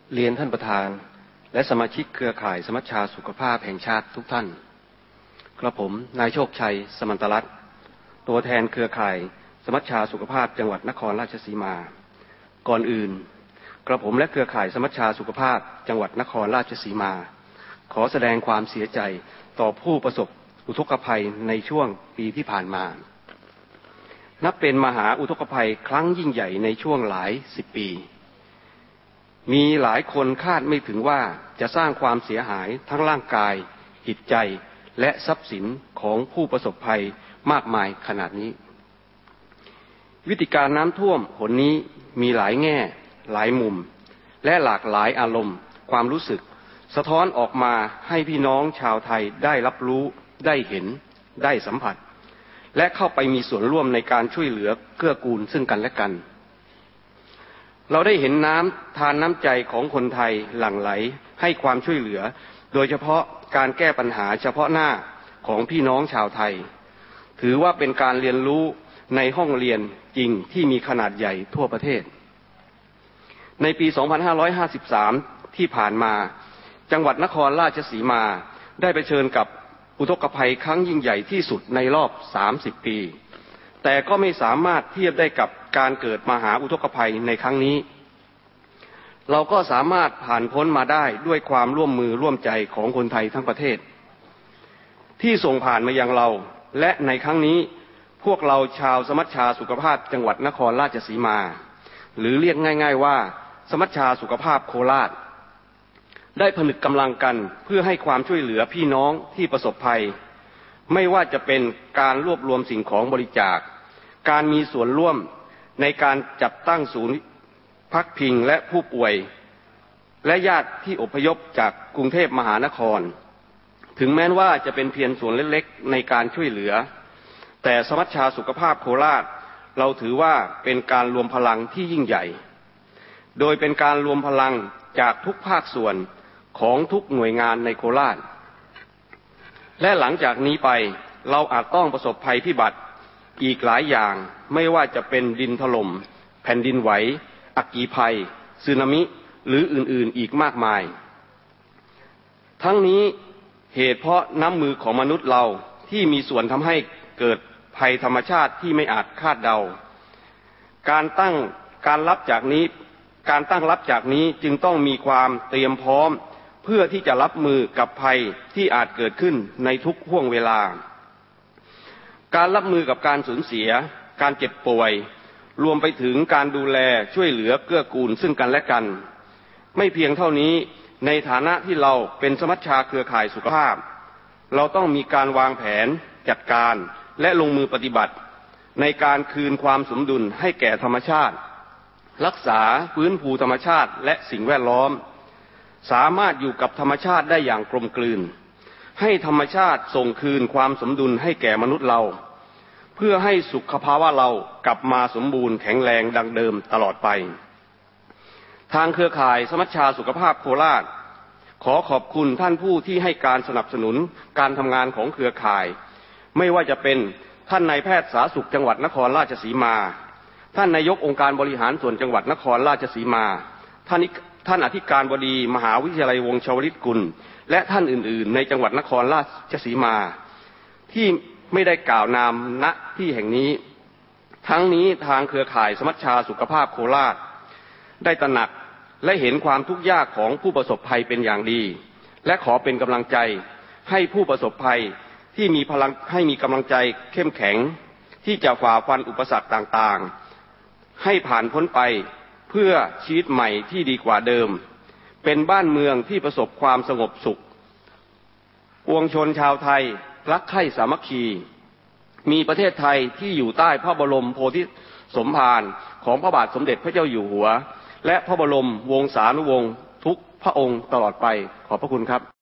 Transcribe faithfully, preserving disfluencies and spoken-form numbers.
เรียนท่านประธานและสมาชิกเครือข่ายสมัชชาสุขภาพแห่งชาติทุกท่านกระผมนายโชคชัยสมันตรัตน์ตัวแทนเครือข่ายสมัชชาสุขภาพจังหวัดนครราชสีมาก่อนอื่นกระผมและเครือข่ายสมัชชาสุขภาพจังหวัดนครราชสีมาขอแสดงความเสียใจต่อผู้ประสบอุทกภัยในช่วงปีที่ผ่านมานับเป็นมหาอุทกภัยครั้งยิ่งใหญ่ในช่วงหลายสิบปีมีหลายคนคาดไม่ถึงว่าจะสร้างความเสียหายทั้งร่างกายจิตใจและทรัพย์สินของผู้ประสบภัยมากมายขนาดนี้วิธีการน้ำท่วมหนนี้มีหลายแง่หลายมุมและหลากหลายอารมณ์ความรู้สึกสะท้อนออกมาให้พี่น้องชาวไทยได้รับรู้ได้เห็นได้สัมผัสและเข้าไปมีส่วนร่วมในการช่วยเหลือเกื้อกูลซึ่งกันและกันเราได้เห็นน้ำทานน้ำใจของคนไทยหลั่งไหลให้ความช่วยเหลือโดยเฉพาะการแก้ปัญหาเฉพาะหน้าของพี่น้องชาวไทยถือว่าเป็นการเรียนรู้ในห้องเรียนจริงที่มีขนาดใหญ่ทั่วประเทศในปี สองพันห้าร้อยห้าสิบสาม ที่ผ่านมาจังหวัดนครราชสีมาได้เผชิญกับอุทกภัยครั้งยิ่งใหญ่ที่สุดในรอบสามสิบปีแต่ก็ไม่สามารถเทียบได้กับการเกิดมหาอุทกภัยในครั้งนี้เราก็สามารถผ่านพ้นมาได้ด้วยความร่วมมือร่วมใจของคนไทยทั้งประเทศที่ส่งผ่านมายังเราและในครั้งนี้พวกเราชาวสมัชชาสุขภาพจังหวัดนครราชสีมาหรือเรียกง่ายๆว่าสมัชชาสุขภาพโคราชได้ผนึกกำลังกันเพื่อให้ความช่วยเหลือพี่น้องที่ประสบภัยไม่ว่าจะเป็นการรวบรวมสิ่งของบริจาคการมีส่วนร่วมในการจัดตั้งศูนย์พักพิงและผู้ป่วยและญาติที่อพยพจากกรุงเทพมหานครถึงแม้ว่าจะเป็นเพียงส่วนเล็กๆในการช่วยเหลือแต่สมัชชาสุขภาพโคราชเราถือว่าเป็นการรวมพลังที่ยิ่งใหญ่โดยเป็นการรวมพลังจากทุกภาคส่วนของทุกหน่วยงานในโคราชและหลังจากนี้ไปเราอาจต้องประสบภัยพิบัติอีกหลายอย่างไม่ว่าจะเป็นดินถล่มแผ่นดินไหวอัคคีภัยสึนามิหรืออื่นๆอีกมากมายทั้งนี้เหตุเพราะน้ำมือของมนุษย์เราที่มีส่วนทำให้เกิดภัยธรรมชาติที่ไม่อาจคาดเดาการตั้งการรับจากนี้การตั้งรับจากนี้จึงต้องมีความเตรียมพร้อมเพื่อที่จะรับมือกับภัยที่อาจเกิดขึ้นในทุกห่วงเวลาการรับมือกับการสูญเสียการเจ็บป่วยรวมไปถึงการดูแลช่วยเหลือเกื้อกูลซึ่งกันและกันไม่เพียงเท่านี้ในฐานะที่เราเป็นสมัชชาเครือข่ายสุขภาพเราต้องมีการวางแผนจัดการและลงมือปฏิบัติในการคืนความสมดุลให้แก่ธรรมชาติรักษาฟื้นฟูธรรมชาติและสิ่งแวดล้อมสามารถอยู่กับธรรมชาติได้อย่างกลมกลืนให้ธรรมชาติส่งคืนความสมดุลให้แก่มนุษย์เราเพื่อให้สุขภาวะเรากลับมาสมบูรณ์แข็งแรงดังเดิมตลอดไปทางเครือข่ายสมัชชาสุขภาพโคราชขอขอบคุณท่านผู้ที่ให้การสนับสนุนการทำงานของเครือข่ายไม่ว่าจะเป็นท่านนายแพทย์สาธารณสุขจังหวัดนครราชสีมาท่านนายกองค์การบริหารส่วนจังหวัดนครราชสีมาท่านท่านอธิการบดีมหาวิทยาลัยวงศ์ชวลิตกุลและท่านอื่นๆในจังหวัดนครราชสีมาที่ไม่ได้กล่าวนามณที่แห่งนี้ทั้งนี้ทางเครือข่ายสมัชชาสุขภาพโคราชได้ตระหนักและเห็นความทุกข์ยากของผู้ประสบภัยเป็นอย่างดีและขอเป็นกำลังใจให้ผู้ประสบภัยที่มีพลังให้มีกำลังใจเข้มแข็งที่จะฝ่าฟันอุปสรรคต่างๆให้ผ่านพ้นไปเพื่อชีวิตใหม่ที่ดีกว่าเดิมเป็นบ้านเมืองที่ประสบความสงบสุขปวงชนชาวไทยรักใคร่สามัคคีมีประเทศไทยที่อยู่ใต้พระบรมโพธิสมภารของพระบาทสมเด็จพระเจ้าอยู่หัวและพระบรมวงศานุวงศ์ทุกพระองค์ตลอดไปขอบพระคุณครับ